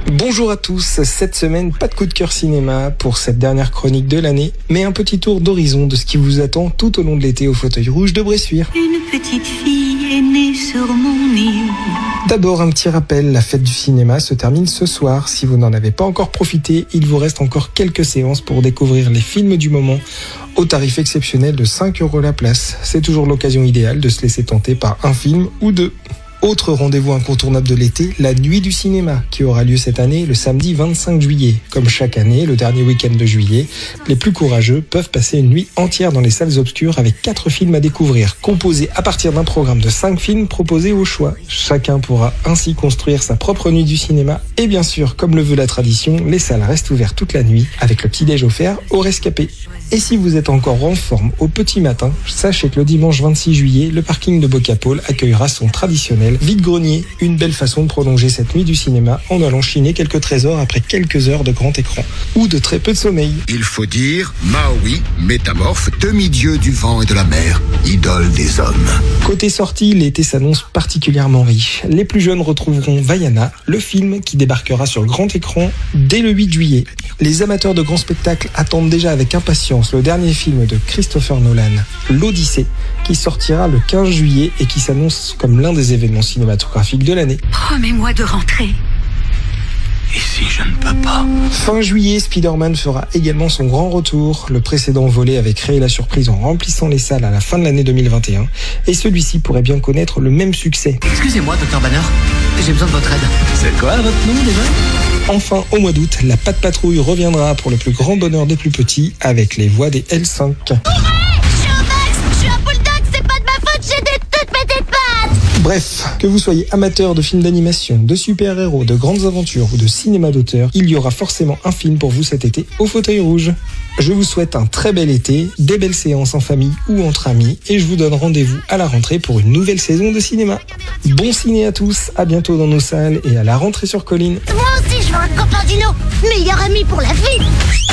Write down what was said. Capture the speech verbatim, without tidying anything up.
Bonjour à tous, cette semaine pas de coup de cœur cinéma pour cette dernière chronique de l'année, mais un petit tour d'horizon de ce qui vous attend tout au long de l'été au fauteuil rouge de Bressuire. Une petite fille est née sur mon île. D'abord un petit rappel, la fête du cinéma se termine ce soir. Si vous n'en avez pas encore profité, il vous reste encore quelques séances pour découvrir les films du moment au tarif exceptionnel de cinq euros la place. C'est toujours l'occasion idéale de se laisser tenter par un film ou deux. Autre rendez-vous incontournable de l'été, la Nuit du cinéma, qui aura lieu cette année le samedi vingt-cinq juillet. Comme chaque année, le dernier week-end de juillet, les plus courageux peuvent passer une nuit entière dans les salles obscures avec quatre films à découvrir, composés à partir d'un programme de cinq films proposés au choix. Chacun pourra ainsi construire sa propre nuit du cinéma. Et bien sûr, comme le veut la tradition, les salles restent ouvertes toute la nuit, avec le petit-déj offert au rescapé. Et si vous êtes encore en forme au petit matin, sachez que le dimanche vingt-six juillet, le parking de Bocapole accueillera son traditionnel vide-grenier. Une belle façon de prolonger cette nuit du cinéma en allant chiner quelques trésors après quelques heures de grand écran. Ou de très peu de sommeil. Il faut dire Maui, métamorphe, demi-dieu du vent et de la mer, idole des hommes. Côté sortie, l'été s'annonce particulièrement riche. Les plus jeunes retrouveront Vaiana, le film qui débarquera sur grand écran dès le huit juillet. Les amateurs de grands spectacles attendent déjà avec impatience le dernier film de Christopher Nolan, l'Odyssée, qui sortira le quinze juillet et qui s'annonce comme l'un des événements cinématographiques de l'année. Promets-moi de rentrer. Et si je ne peux pas? Fin juillet, Spider-Man fera également son grand retour. Le précédent volet avait créé la surprise en remplissant les salles à la fin de l'année deux mille vingt et un. Et celui-ci pourrait bien connaître le même succès. Excusez-moi, docteur Banner, j'ai besoin de votre aide. C'est quoi votre nom déjà? Enfin, au mois d'août, la Patte Patrouille reviendra pour le plus grand bonheur des plus petits avec les voix des L cinq. Bref, que vous soyez amateur de films d'animation, de super-héros, de grandes aventures ou de cinéma d'auteur, il y aura forcément un film pour vous cet été au fauteuil rouge. Je vous souhaite un très bel été, des belles séances en famille ou entre amis, et je vous donne rendez-vous à la rentrée pour une nouvelle saison de cinéma. Bon ciné à tous, à bientôt dans nos salles et à la rentrée sur Colline. Moi aussi je veux un copain dino, meilleur ami pour la vie.